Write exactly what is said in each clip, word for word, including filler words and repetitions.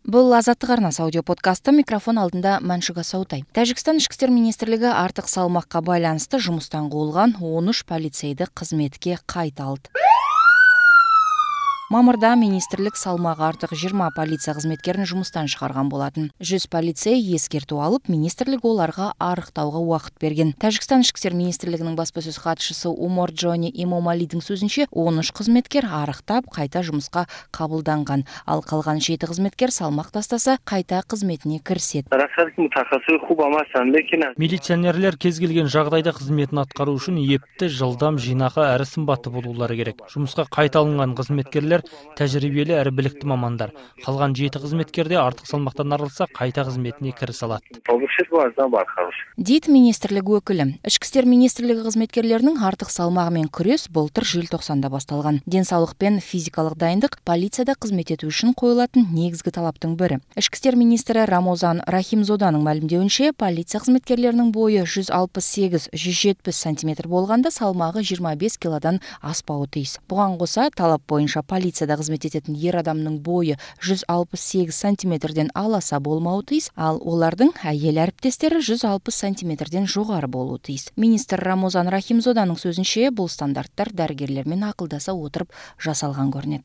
Бұл Азаттық арнасы аудио подкасты, микрофон алдында Мәншүк Асаутай. Тәжікстан ішкі істер министрлігі артық салмаққа байланысты жұмыстан қуылған он үш полицейді қызметке қайта алды. Мамырда министрлік салмағы артық жиырма полиция қызметкерін жұмыстан шығарған болатын. жүз полицей ескерту алып, министрлік оларға арықтауға уақыт берген. Тәжікстан ішкі істер министрлігінің баспасөз хатшысы Умар Джони Имомалидің сөзінше, он үш қызметкер арықтап, қайта жұмысқа қабылданған. Ал қалған жеті қызметкер салмақ тастаса, қайта қызметіне кіріседі. Милиционерлер кез келген жағдайда қызметін атқару үшін епті, жылдам, жинақы әрі сымбатты болулары керек. Жұмысқа қайта алынған қызметкерлер тәжірибелі әрі білікті мамандар. Қалған жеті қызметкерде артық салмақтан арылса, қайта қызметіне кірісе алады. Дейді министрлік өкілі. Ішкі істер министрлігі қызметкерлерінің артық салмағымен күрес былтыр желтоқсанда басталған. Денсаулық пен физикалық дайындық полицияда қызмет ету үшін қойылатын негізгі талаптың бірі. Ішкі істер министрі Рамозан Рахимзоданың мәлімдеуінше, полиция қызметкерлерінің бойы жүз алпыс сегіз - жүз жетпіс сантиметр болғанда салмағы жиырма бес килодан аспауы тиіс. Бұған қоса талап бойынша полицияда қызмет ететін ер адамның бойы жүз алпыс сегіз сантиметрден аласа болмауы тиіс, ал олардың әйел әріптестері жүз алпыс сантиметрден жоғары болуы тиіс. Министр Рамозан Рахимзоданың сөзінше, бұл стандарттар дәрігерлермен ақылдаса отырып жасалған көрінеді.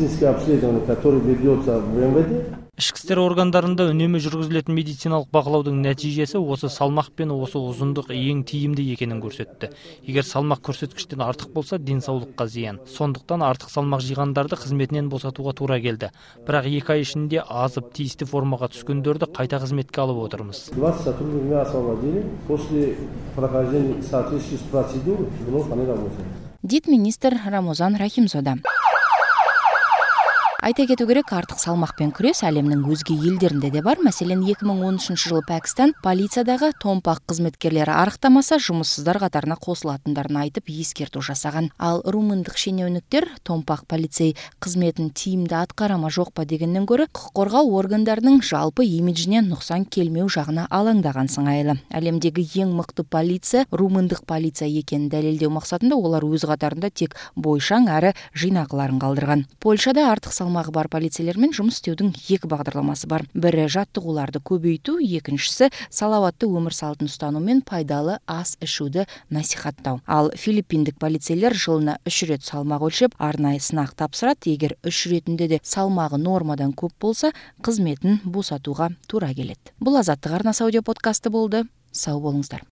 Ішкі істер органдарында үнемі жүргізілетін медициналық бақылаудың нәтижесі осы салмақ пен осы ұзындық ең тиімді екенін көрсетті. Егер салмақ көрсеткіштен артық болса, денсаулыққа зиян. Сондықтан артық салмақ жиғандарды қызметінен босатуға тура келді. Бірақ екі ай ішінде азып тиісті формаға түскендерді қайта қызметке алып отырмыз. Дейді министр Рамозан Рахимзода. Айта кету керек, артық салмақпен күрес әлемнің өзге елдерінде де бар. Мәселен, екі мың он үшінші жылы Пәкістан полициядағы томпақ қызметкерлері арықтамаса, жұмыссыздар қатарына қосылатындарын айтып ескерту жасаған. Ал румындық шенеуніктер томпақ полицей қызметін тиімді атқара ма жоқ па дегеннен гөрі, құқық қорғау органдарының жалпы имиджіне нұқсан келмеу жағына алаңдаған сыңайлы. Әлемдегі ең мықты полиция румындық полиция екенін дәлелдеу мақсатында олар өз қатарында тек бойшаң әрі жинақыларын қалдырған. Польшада артық салмақ салмағы бар полицейлермен жұмыс істеудің екі бағдарламасы бар. Бірі жаттығуларды көбейту, екіншісі салауатты өмір салтын ұстану мен пайдалы ас ішуді насихаттау. Ал филиппиндік полицейлер жылына үш рет салмақ өлшеп, арнайы сынақ тапсырады. Егер үш ретінде де салмағы нормадан көп болса, қызметін босатуға тура келеді. Бұл Азаттық арнасы аудио подкасты болды. Сау болыңыздар.